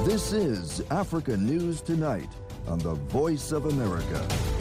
This is Africa News Tonight on the Voice of America.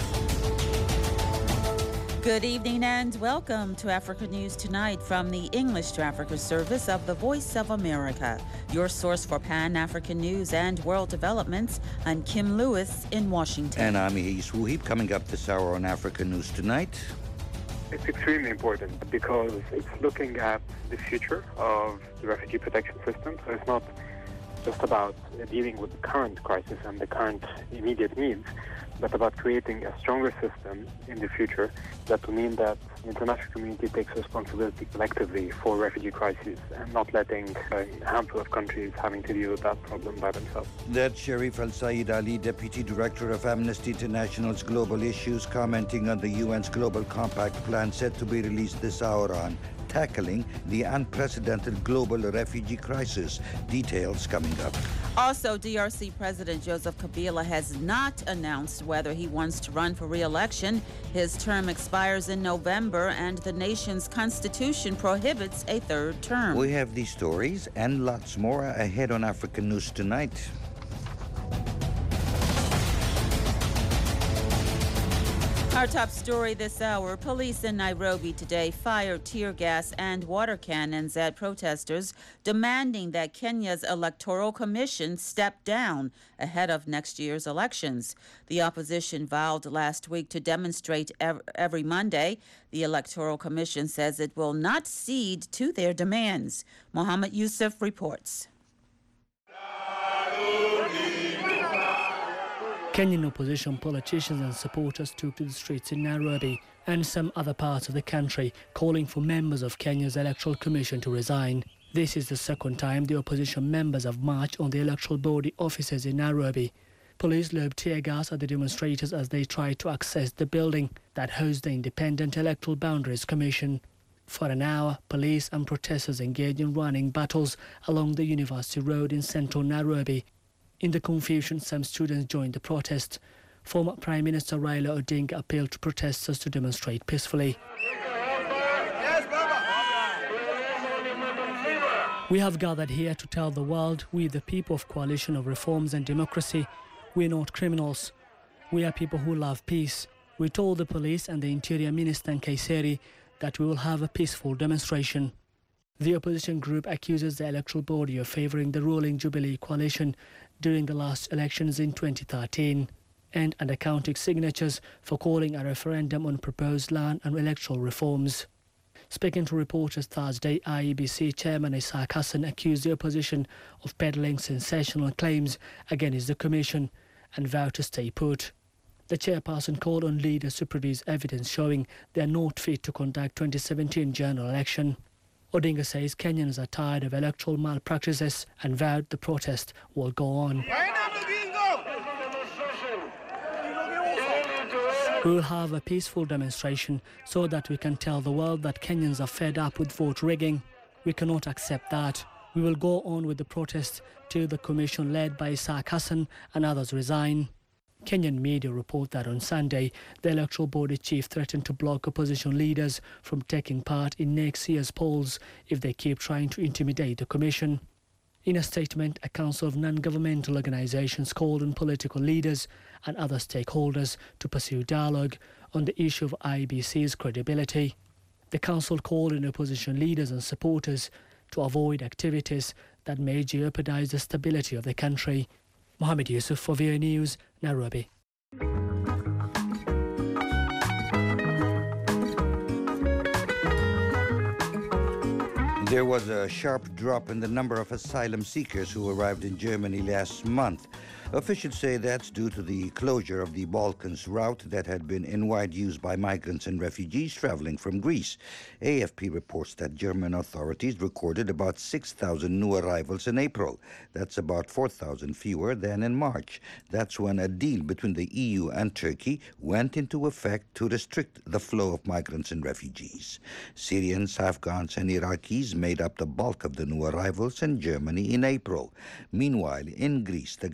Good evening and welcome to Africa News Tonight from the English to Africa service of the Voice of America, your source for Pan-African news and world developments. I'm Kim Lewis in Washington. And I'm Yis Wuhib. Coming up this hour on Africa News Tonight. It's extremely important because it's looking at the future of the refugee protection system. So it's not just about dealing with the current crisis and the current immediate needs, but about creating a stronger system in the future that will mean that the international community takes responsibility collectively for refugee crises and not letting a handful of countries having to deal with that problem by themselves. That's Sherif Al-Said Ali, Deputy Director of Amnesty International's Global Issues, commenting on the UN's Global Compact plan set to be released this hour on tackling the unprecedented global refugee crisis. Details coming up. Also, DRC President Joseph Kabila has not announced whether he wants to run for re-election. His term expires in November, and the nation's constitution prohibits a third term. We have these stories and lots more ahead on African News Tonight. Our top story this hour, police in Nairobi today fired tear gas and water cannons at protesters demanding that Kenya's Electoral Commission step down ahead of next year's elections. The opposition vowed last week to demonstrate every Monday. The Electoral Commission says it will not cede to their demands. Mohammed Yusuf reports. Kenyan opposition politicians and supporters took to the streets in Nairobi and some other parts of the country, calling for members of Kenya's Electoral Commission to resign. This is the second time the opposition members have marched on the electoral body offices in Nairobi. Police lobbed tear gas at the demonstrators as they tried to access the building that hosts the Independent Electoral Boundaries Commission. For an hour, police and protesters engaged in running battles along the University Road in central Nairobi. In the confusion, some students joined the protest. Former Prime Minister Raila Odinga appealed to protesters to demonstrate peacefully. We have gathered here to tell the world we, the people of Coalition of Reforms and Democracy, we're not criminals. We are people who love peace. We told the police and the Interior Minister Nkaiseri that we will have a peaceful demonstration. The opposition group accuses the electoral body of favouring the ruling Jubilee coalition during the last elections in 2013 and undercounting signatures for calling a referendum on proposed land and electoral reforms. Speaking to reporters Thursday, IEBC Chairman Isaac Hassan accused the opposition of peddling sensational claims against the Commission and vowed to stay put. The chairperson called on leaders to produce evidence showing they are not fit to conduct 2017 general election. Odinga says Kenyans are tired of electoral malpractices and vowed the protest will go on. We will have a peaceful demonstration so that we can tell the world that Kenyans are fed up with vote rigging. We cannot accept that. We will go on with the protest till the commission led by Isaac Hassan and others resign. Kenyan media report that on Sunday, the electoral body chief threatened to block opposition leaders from taking part in next year's polls if they keep trying to intimidate the commission. In a statement, a council of non-governmental organizations called on political leaders and other stakeholders to pursue dialogue on the issue of IEBC's credibility. The council called on opposition leaders and supporters to avoid activities that may jeopardize the stability of the country. Mohammed Yusuf for VOA News, Nairobi. There was a sharp drop in the number of asylum seekers who arrived in Germany last month. Officials say that's due to the closure of the Balkans route that had been in wide use by migrants and refugees traveling from Greece. AFP reports that German authorities recorded about 6,000 new arrivals in April. That's about 4,000 fewer than in March. That's when a deal between the EU and Turkey went into effect to restrict the flow of migrants and refugees. Syrians, Afghans, and Iraqis made up the bulk of the new arrivals in Germany in April. Meanwhile, in Greece, the government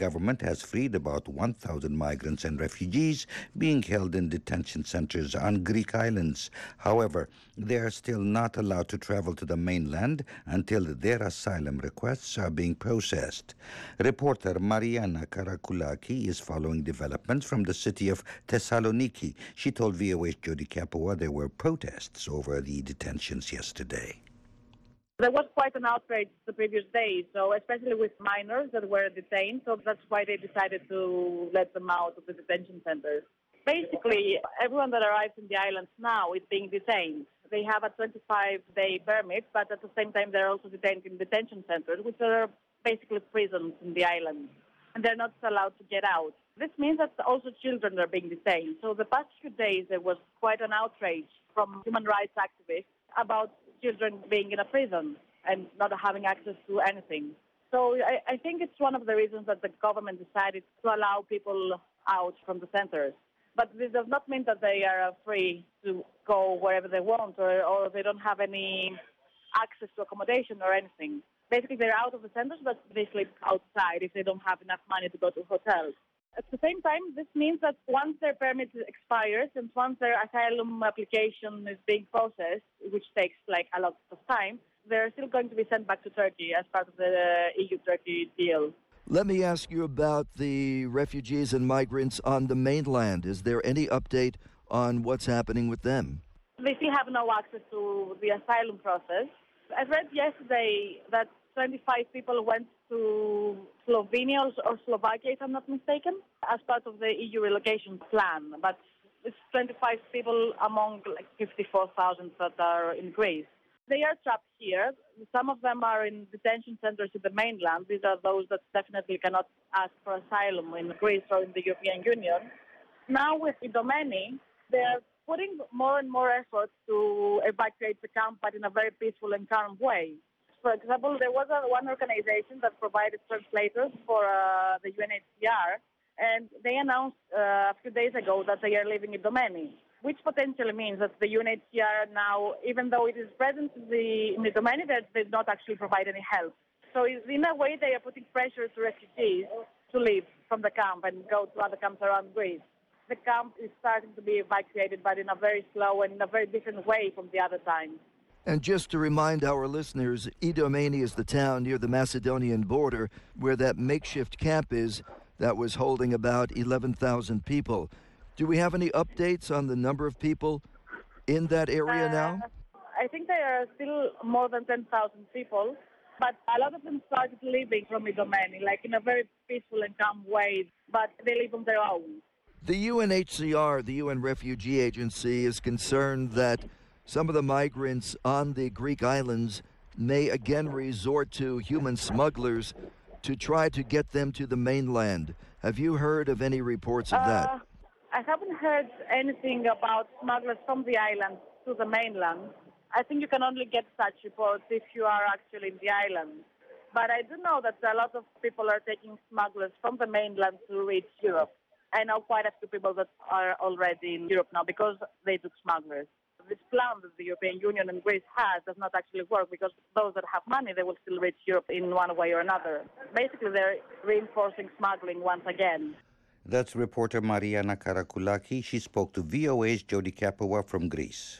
has freed about 1,000 migrants and refugees being held in detention centers on Greek islands. However, they are still not allowed to travel to the mainland until their asylum requests are being processed. Reporter Mariana Karakoulaki is following developments from the city of Thessaloniki. She told VOA's Jody Capua there were protests over the detentions yesterday. There was quite an outrage the previous day, so especially with minors that were detained, so that's why they decided to let them out of the detention centers. Basically, everyone that arrives in the islands now is being detained. They have a 25-day permit, but at the same time they're also detained in detention centers, which are basically prisons in the islands, and they're not allowed to get out. This means that also children are being detained. So the past few days there was quite an outrage from human rights activists about children being in a prison and not having access to anything. So I think it's one of the reasons that the government decided to allow people out from the centers. But this does not mean that they are free to go wherever they want or they don't have any access to accommodation or anything. Basically, they're out of the centers, but they sleep outside if they don't have enough money to go to hotels. At the same time, this means that once their permit expires and once their asylum application is being processed, which takes like a lot of time, they're still going to be sent back to Turkey as part of the EU-Turkey deal. Let me ask you about the refugees and migrants on the mainland. Is there any update on what's happening with them? They still have no access to the asylum process. I read yesterday that 25 people went to Slovenia or Slovakia, if I'm not mistaken, as part of the EU relocation plan. But it's 25 people among like 54,000 that are in Greece. They are trapped here. Some of them are in detention centers in the mainland. These are those that definitely cannot ask for asylum in Greece or in the European Union. Now with Idomeni, they're putting more and more efforts to evacuate the camp, but in a very peaceful and calm way. For example, there was one organization that provided translators for the UNHCR, and they announced a few days ago that they are leaving Idomeni, which potentially means that the UNHCR now, even though it is present in Idomeni, they not actually provide any help. So in a way, they are putting pressure to refugees to leave from the camp and go to other camps around Greece. The camp is starting to be evacuated, but in a very slow and in a very different way from the other times. And just to remind our listeners, Idomeni is the town near the Macedonian border where that makeshift camp is that was holding about 11,000 people. Do we have any updates on the number of people in that area now? I think there are still more than 10,000 people, but a lot of them started leaving from Idomeni, like in a very peaceful and calm way, but they live on their own. The UNHCR, the UN Refugee Agency, is concerned that some of the migrants on the Greek islands may again resort to human smugglers to try to get them to the mainland. Have you heard of any reports of that? I haven't heard anything about smugglers from the island to the mainland. I think you can only get such reports if you are actually in the island. But I do know that a lot of people are taking smugglers from the mainland to reach Europe. I know quite a few people that are already in Europe now because they took smugglers. This plan that the European Union and Greece has does not actually work because those that have money, they will still reach Europe in one way or another. Basically, they're reinforcing smuggling once again. That's reporter Mariana Karakoulaki. She spoke to VOA's Jody Capua from Greece.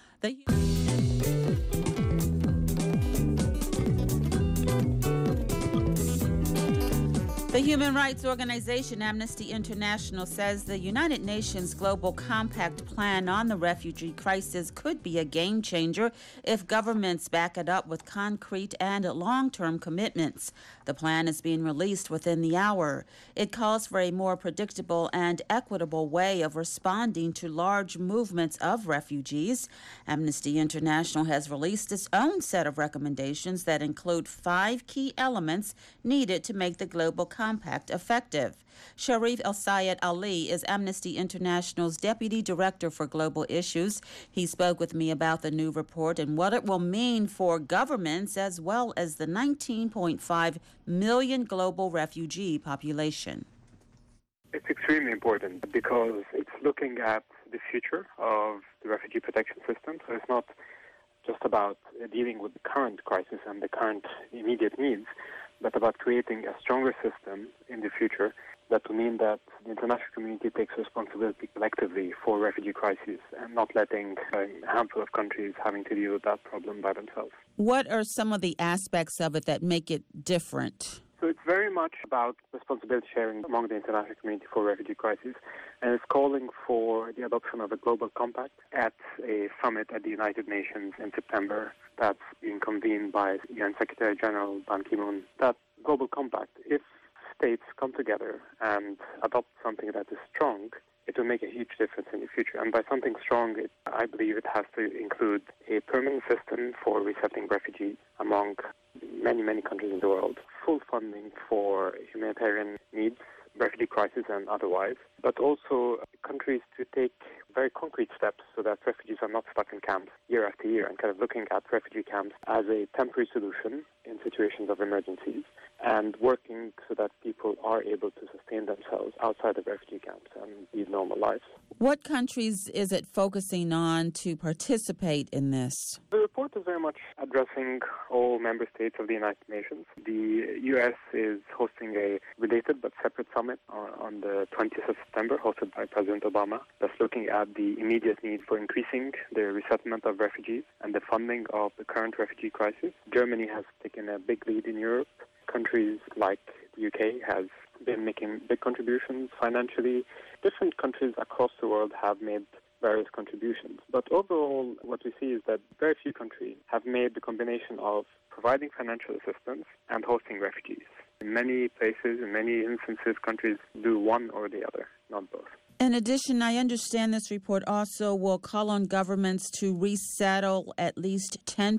The human rights organization Amnesty International says the United Nations Global Compact plan on the refugee crisis could be a game changer if governments back it up with concrete and long-term commitments. The plan is being released within the hour. It calls for a more predictable and equitable way of responding to large movements of refugees. Amnesty International has released its own set of recommendations that include 5 key elements needed to make the global compact effective. Sharif El-Sayed Ali is Amnesty International's Deputy Director for Global Issues. He spoke with me about the new report and what it will mean for governments as well as the 19.5 million global refugee population. It's extremely important because it's looking at the future of the refugee protection system. So it's not just about dealing with the current crisis and the current immediate needs, but about creating a stronger system in the future that will mean that the international community takes responsibility collectively for refugee crises and not letting a handful of countries having to deal with that problem by themselves. What are some of the aspects of it that make it different? So it's very much about responsibility sharing among the international community for refugee crises, and it's calling for the adoption of a global compact at a summit at the United Nations in September that's being convened by UN Secretary General Ban Ki-moon. That global compact, if states come together and adopt something that is strong, it will make a huge difference in the future. And by something strong, I believe it has to include a permanent system for resettling refugees among many, many countries in the world, full funding for humanitarian needs, refugee crisis and otherwise, but also countries to take very concrete steps so that refugees are not stuck in camps year after year, and kind of looking at refugee camps as a temporary solution in situations of emergencies, and working so that people are able to sustain themselves outside of refugee camps and lead normal lives. What countries is it focusing on to participate in this? The report is very much addressing all member states of the United Nations. The U.S. is hosting a related but separate summit on the 20th of September, hosted by President Obama, that's looking at the immediate need for increasing the resettlement of refugees and the funding of the current refugee crisis. Germany has taken a big lead in Europe. Countries like the UK has been making big contributions financially. Different countries across the world have made various contributions. But overall, what we see is that very few countries have made the combination of providing financial assistance and hosting refugees. In many places, in many instances, countries do one or the other, not both. In addition, I understand this report also will call on governments to resettle at least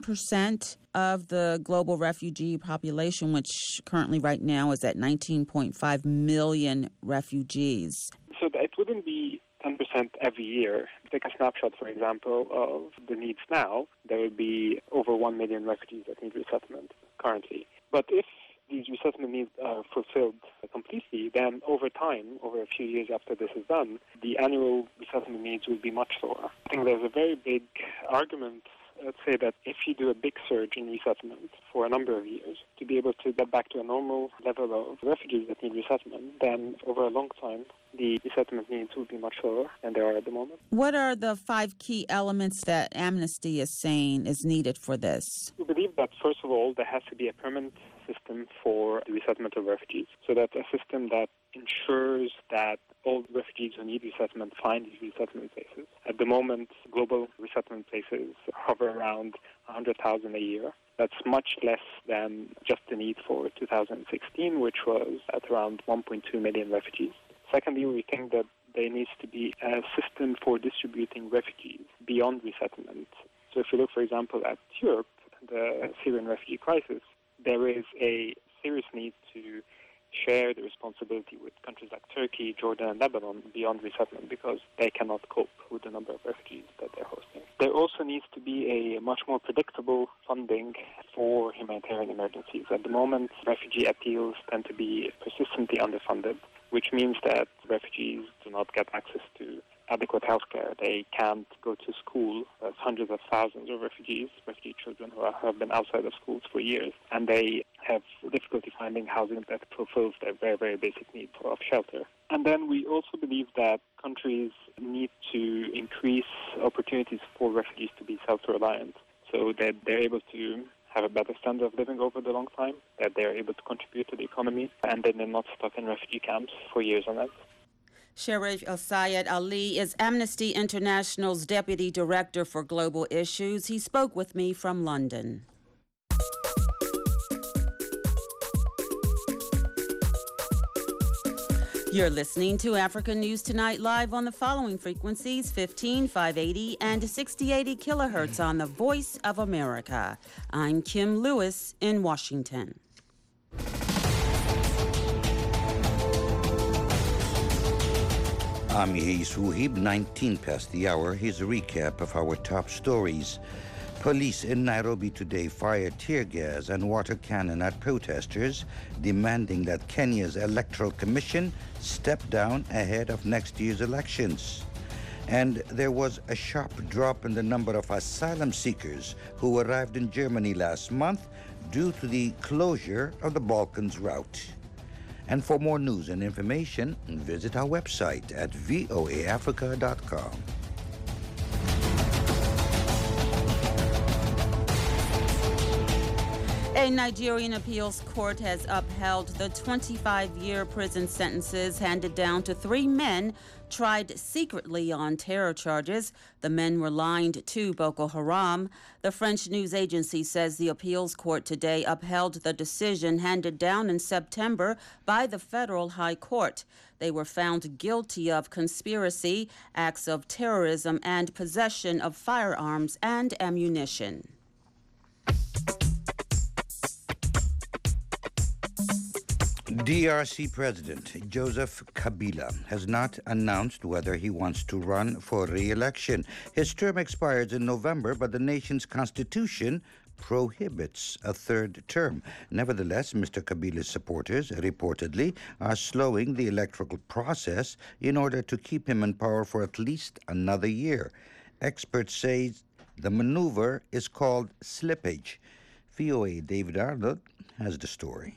10% of the global refugee population, which currently right now is at 19.5 million refugees. So it wouldn't be 10% every year. Take a snapshot, for example, of the needs now. There would be over 1 million refugees that need resettlement currently. But if these resettlement needs are fulfilled completely, then over time, over a few years after this is done, the annual resettlement needs will be much lower. I think there's a very big argument, let's say, that if you do a big surge in resettlement for a number of years, to be able to get back to a normal level of refugees that need resettlement, then over a long time, the resettlement needs will be much lower than they are at the moment. What are the 5 key elements that Amnesty is saying is needed for this? We believe that, first of all, there has to be a permanent system for the resettlement of refugees. So that's a system that ensures that all refugees who need resettlement find these resettlement places. At the moment, global resettlement places hover around 100,000 a year. That's much less than just the need for 2016, which was at around 1.2 million refugees. Secondly, we think that there needs to be a system for distributing refugees beyond resettlement. So if you look, for example, at Europe, the Syrian refugee crisis, there is a serious need to share the responsibility with countries like Turkey, Jordan, and Lebanon beyond resettlement because they cannot cope with the number of refugees that they're hosting. There also needs to be a much more predictable funding for humanitarian emergencies. At the moment, refugee appeals tend to be persistently underfunded, which means that refugees do not get access to adequate health care. They can't go to school. There's hundreds of thousands of refugee children who have been outside of schools for years, and they have difficulty finding housing that fulfills their very, very basic needs of shelter. And then we also believe that countries need to increase opportunities for refugees to be self-reliant so that they're able to have a better standard of living over the long time, that they're able to contribute to the economy, and then they're not stuck in refugee camps for years on end. Sherif El-Sayed Ali is Amnesty International's Deputy Director for Global Issues. He spoke with me from London. You're listening to Africa News Tonight live on the following frequencies: 15, 580, and 6080 kilohertz on the Voice of America. I'm Kim Lewis in Washington. I'm Yehi Suhib, 19 past the hour. Here's a recap of our top stories. Police in Nairobi today fired tear gas and water cannon at protesters, demanding that Kenya's Electoral Commission step down ahead of next year's elections. And there was a sharp drop in the number of asylum seekers who arrived in Germany last month. due to the closure of the Balkans route. And for more news and information, visit our website at voaafrica.com. A Nigerian appeals court has upheld the 25-year prison sentences handed down to 3 men tried secretly on terror charges. The men were linked to Boko Haram. The French news agency says the appeals court today upheld the decision handed down in September by the Federal High Court. They were found guilty of conspiracy, acts of terrorism, and possession of firearms and ammunition. DRC President Joseph Kabila has not announced whether he wants to run for re-election. His term expires in November, but the nation's constitution prohibits a third term. Nevertheless, Mr. Kabila's supporters reportedly are slowing the electoral process in order to keep him in power for at least another year. Experts say the maneuver is called slippage. VOA David Arnold has the story.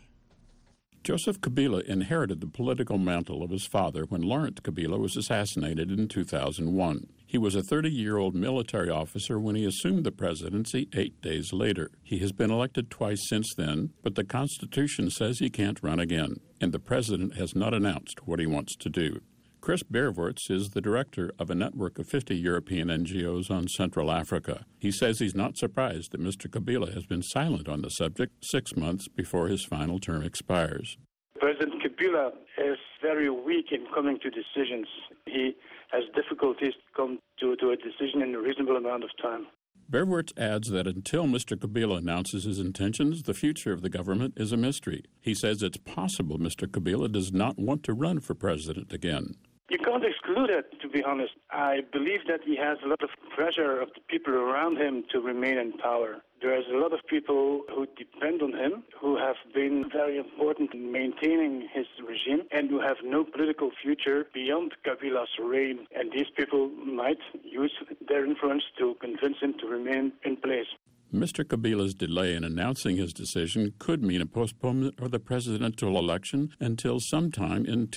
Joseph Kabila inherited the political mantle of his father when Laurent Kabila was assassinated in 2001. He was a 30-year-old military officer when he assumed the presidency 8 days later. He has been elected twice since then, but the Constitution says he can't run again, and the president has not announced what he wants to do. Chris Bervoorts is the director of a network of 50 European NGOs on Central Africa. He says he's not surprised that Mr. Kabila has been silent on the subject 6 months before his final term expires. President Kabila is very weak in coming to decisions. He has difficulties to come to a decision in a reasonable amount of time. Bervoorts adds that until Mr. Kabila announces his intentions, the future of the government is a mystery. He says it's possible Mr. Kabila does not want to run for president again. You can't exclude it, to be honest. I believe that he has a lot of pressure of the people around him to remain in power. There is a lot of people who depend on him, who have been very important in maintaining his regime, and who have no political future beyond Kabila's reign. And these people might use their influence to convince him to remain in place. Mr. Kabila's delay in announcing his decision could mean a postponement of the presidential election until sometime in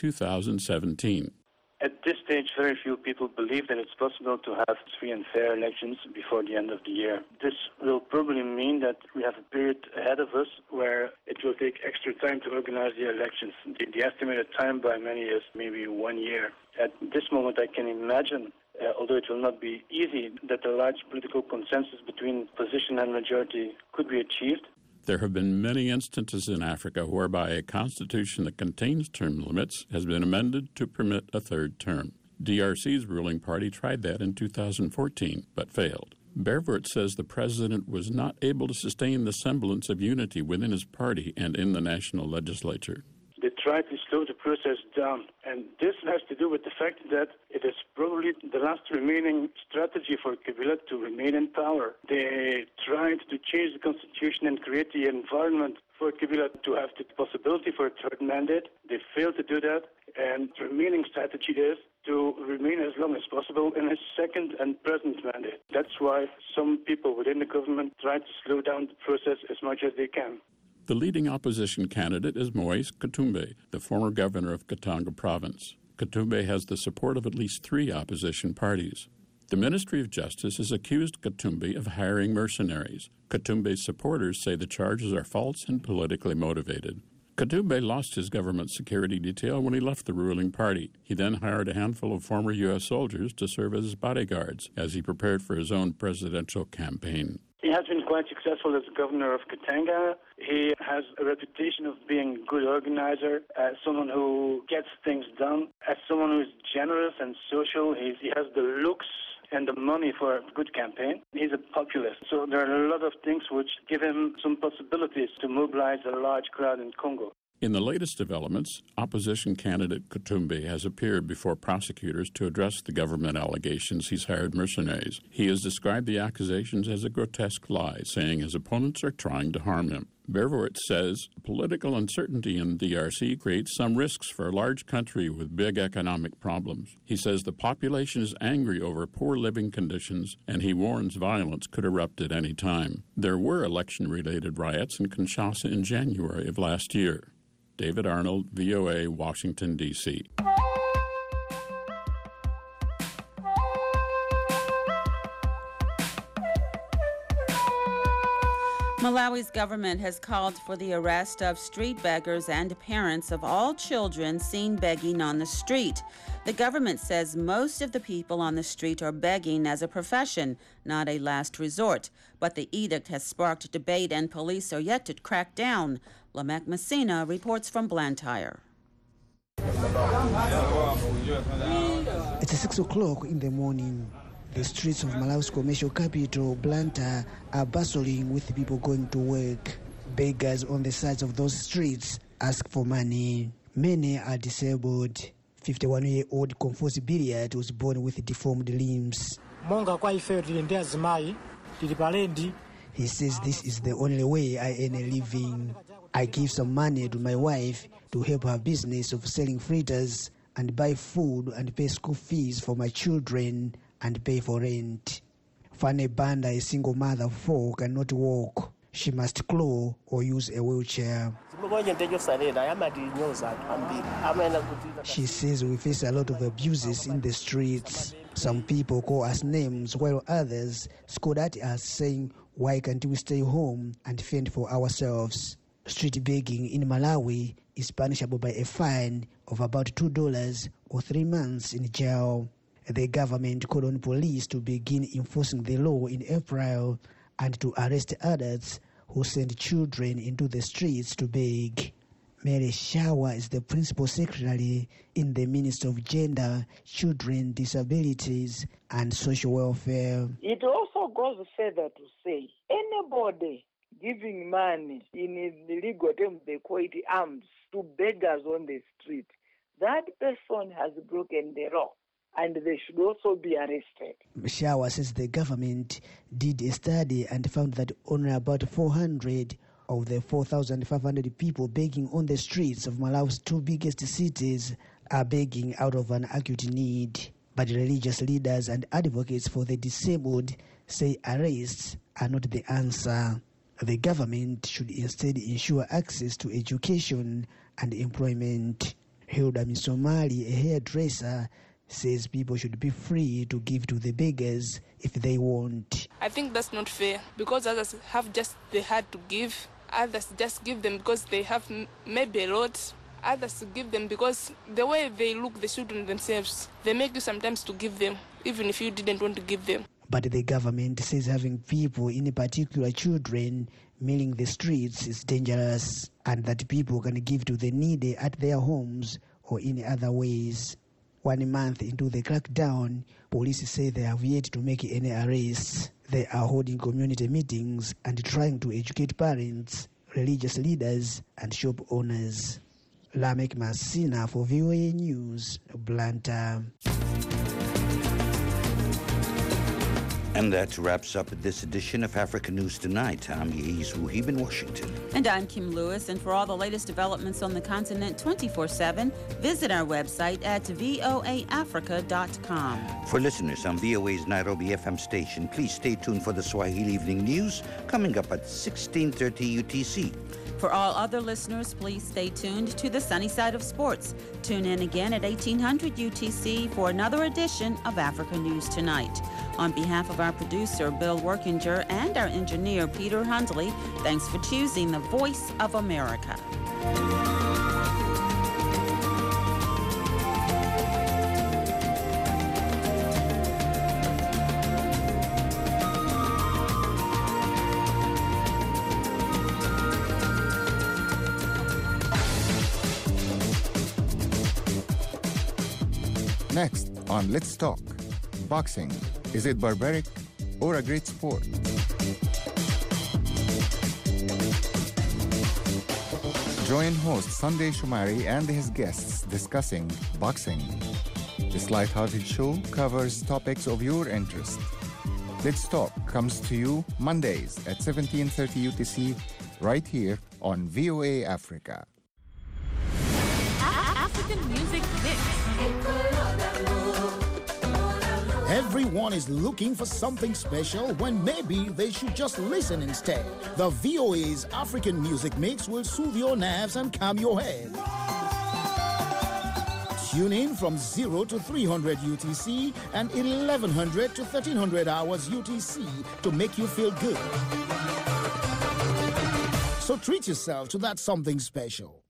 2017. At this stage, very few people believe that it's possible to have free and fair elections before the end of the year. This will probably mean that we have a period ahead of us where it will take extra time to organize the elections. The estimated time by many is maybe 1 year. At this moment, I can imagine, although it will not be easy, that a large political consensus between opposition and majority could be achieved. There have been many instances in Africa whereby a constitution that contains term limits has been amended to permit a third term. DRC's ruling party tried that in 2014, but failed. Bervoorts says the president was not able to sustain the semblance of unity within his party and in the national legislature. They tried to slow the process down, and this has to do with the fact that it is probably the last remaining strategy for Kabila to remain in power. They tried to change the constitution and create the environment for Kabila to have the possibility for a third mandate. They failed to do that, and the remaining strategy is to remain as long as possible in his second and present mandate. That's why some people within the government try to slow down the process as much as they can. The leading opposition candidate is Moise Katumbi, the former governor of Katanga province. Katumbi has the support of at least 3 opposition parties. The Ministry of Justice has accused Katumbi of hiring mercenaries. Katumbi's supporters say the charges are false and politically motivated. Katumbi lost his government security detail when he left the ruling party. He then hired a handful of former U.S. soldiers to serve as his bodyguards as he prepared for his own presidential campaign. He has been quite successful as governor of Katanga. He has a reputation of being a good organizer, as someone who gets things done, as someone who is generous and social. He has the looks and the money for a good campaign. He's a populist. So there are a lot of things which give him some possibilities to mobilize a large crowd in Congo. In the latest developments, opposition candidate Katumbi has appeared before prosecutors to address the government allegations he's hired mercenaries. He has described the accusations as a grotesque lie, saying his opponents are trying to harm him. Verwoerd says political uncertainty in DRC creates some risks for a large country with big economic problems. He says the population is angry over poor living conditions, and he warns violence could erupt at any time. There were election-related riots in Kinshasa in January of last year. David Arnold, VOA, Washington, D.C. Malawi's government has called for the arrest of street beggars and parents of all children seen begging on the street. The government says most of the people on the street are begging as a profession, not a last resort. But the edict has sparked debate and police are yet to crack down. Lamek Messina reports from Blantyre. It's 6 o'clock in the morning. The streets of Malawi's commercial capital, Blantyre, are bustling with people going to work. Beggars on the sides of those streets ask for money. Many are disabled. 51-year-old Konfosi Biliat was born with deformed limbs. He says this is the only way I earn a living. I give some money to my wife to help her business of selling fritters and buy food and pay school fees for my children and pay for rent. Fanny Banda, a single mother of 4, cannot walk. She must claw or use a wheelchair. She says we face a lot of abuses in the streets. Some people call us names while others scold at us saying, why can't we stay home and fend for ourselves? Street begging in Malawi is punishable by a fine of about $2 or 3 months in jail. The government called on police to begin enforcing the law in April and to arrest adults who send children into the streets to beg. Mary Shawa is the principal secretary in the Ministry of Gender, Children, Disabilities and Social Welfare. It also goes further to say anybody giving money, in the legal terms they call it alms, to beggars on the street, that person has broken the law, and they should also be arrested. Shawa says the government did a study and found that only about 400 of the 4,500 people begging on the streets of Malawi's 2 biggest cities are begging out of an acute need. But religious leaders and advocates for the disabled say arrests are not the answer. The government should instead ensure access to education and employment. Hilda Misomali, a hairdresser, says people should be free to give to the beggars if they want. I think that's not fair because others have just the heart to give. Others just give them because they have maybe a lot. Others give them because the way they look the children themselves, they make you sometimes to give them, even if you didn't want to give them. But the government says having people, in particular children, milling the streets is dangerous and that people can give to the needy at their homes or in other ways. 1 month into the crackdown, police say they have yet to make any arrests. They are holding community meetings and trying to educate parents, religious leaders, and shop owners. Lamek Masina for VOA News, Blantyre. And that wraps up this edition of Africa News Tonight. I'm Yehiz Wuhib in Washington. And I'm Kim Lewis. And for all the latest developments on the continent 24/7, visit our website at voaafrica.com. For listeners on VOA's Nairobi FM station, please stay tuned for the Swahili Evening News coming up at 16:30 UTC. For all other listeners, please stay tuned to the sunny side of sports. Tune in again at 1800 UTC for another edition of Africa News Tonight. On behalf of our producer, Bill Workinger, and our engineer, Peter Hundley, thanks for choosing the Voice of America. Next on Let's Talk, boxing. Is it barbaric or a great sport? Join host Sunday Shumari and his guests discussing boxing. This lighthearted show covers topics of your interest. Let's Talk comes to you Mondays at 17:30 UTC, right here on VOA Africa. African Music Mix. Everyone is looking for something special when maybe they should just listen instead. The VOA's African Music Mix will soothe your nerves and calm your head. Tune in from 0 to 300 UTC and 1100 to 1300 hours UTC to make you feel good. So treat yourself to that something special.